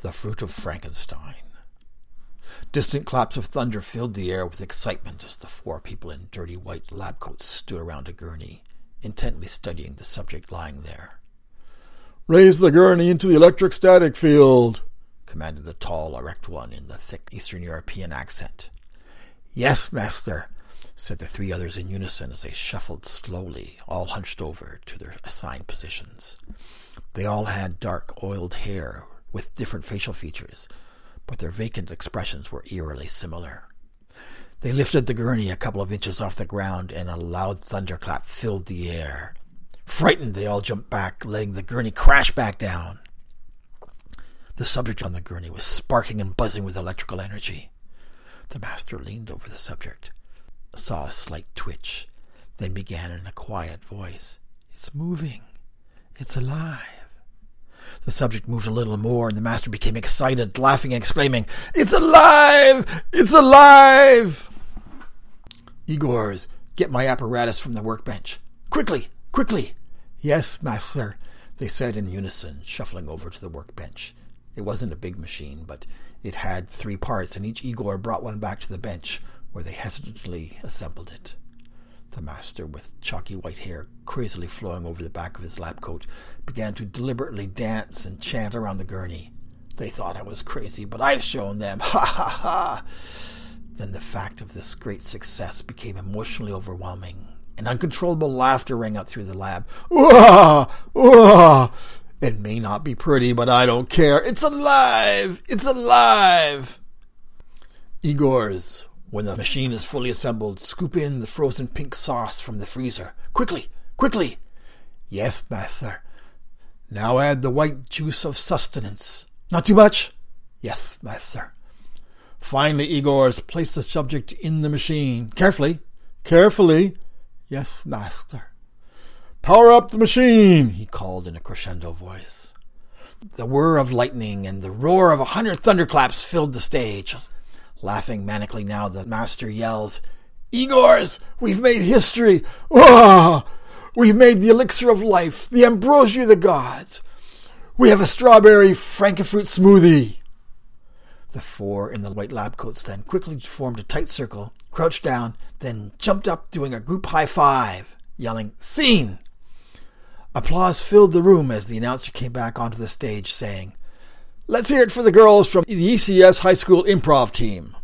The fruit of Frankenstein. Distant claps of thunder filled the air with excitement as the four people in dirty white lab coats stood around a gurney, intently studying the subject lying there. "Raise the gurney into the electrostatic field," commanded the tall, erect one in the thick Eastern European accent. "Yes, master," said the three others in unison as they shuffled slowly, all hunched over, to their assigned positions. They all had dark, oiled hair with different facial features, but their vacant expressions were eerily similar. They lifted the gurney a couple of inches off the ground, and a loud thunderclap filled the air. Frightened, they all jumped back, letting the gurney crash back down. The subject on the gurney was sparking and buzzing with electrical energy. The master leaned over the subject, saw a slight twitch, then began in a quiet voice. "It's moving. It's alive." The subject moved a little more, and the master became excited, laughing and exclaiming, "It's alive! It's alive!" "Igors, get my apparatus from the workbench. Quickly! Quickly!" "Yes, master," they said in unison, shuffling over to the workbench. It wasn't a big machine, but it had 3 parts, and each Igor brought one back to the bench, where they hesitantly assembled it. The master, with chalky white hair crazily flowing over the back of his lab coat, began to deliberately dance and chant around the gurney. They thought I was crazy, but I've shown them. Ha ha ha! Then the fact of this great success became emotionally overwhelming, and uncontrollable laughter rang out through the lab. "Wah! Wah! It may not be pretty, but I don't care. It's alive! It's alive!" "Igors, when the machine is fully assembled, scoop in the frozen pink sauce from the freezer. Quickly! Quickly!" "Yes, master." "Now add the white juice of sustenance. Not too much?" "Yes, master." "Finally, Igors, place the subject in the machine. Carefully. Carefully." "Yes, master." "Power up the machine," he called in a crescendo voice. The whir of lightning and the roar of 100 thunderclaps filled the stage. Laughing manically now, the master yells, "Igors, we've made history! Oh, we've made the elixir of life, the ambrosia of the gods. We have a strawberry frankenfruit smoothie." The 4 in the white lab coats then quickly formed a tight circle, crouched down, then jumped up doing a group high five, yelling, "Scene!" Applause filled the room as the announcer came back onto the stage saying, "Let's hear it for the girls from the ECS High School Improv Team."